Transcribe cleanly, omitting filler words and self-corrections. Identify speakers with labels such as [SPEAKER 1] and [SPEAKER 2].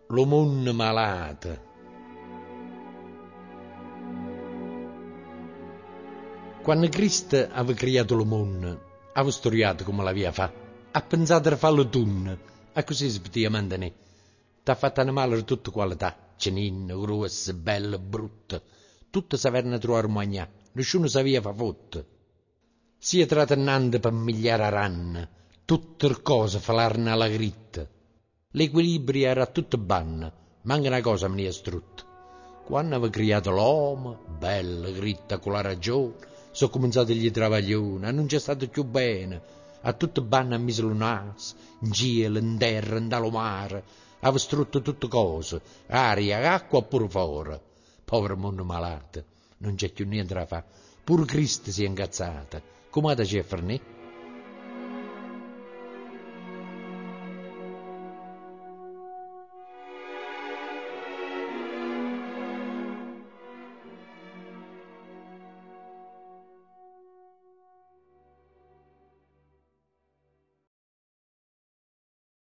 [SPEAKER 1] Lo mondo malato. Quando Cristo aveva creato lo mondo, aveva studiato come l'aveva fatto, ha pensato a farlo tunno, e così si poteva mantenere. T'ha fatto animale di tutte qualità, cenine, grosse, belle, brutte, tutte sapevano trovare mangiare, nessuno sapeva fare fotto. Sia trattenante per migliare a ranna, tutte le cose falarne alla gritta. L'equilibrio era tutto banna, manca una cosa mi è strutta. Quando aveva creato l'uomo, bella, gritta, con la ragione, sono cominciati gli travaglioni, non c'è stato più bene, a tutto banna ha messo il naso, in cielo, in terra, in dallo mare, aveva strutto tutte cose, aria, acqua pure fuori. Povero mondo malato, non c'è più niente da fare, pure Cristo si è incazzato, come ha da ci fornire?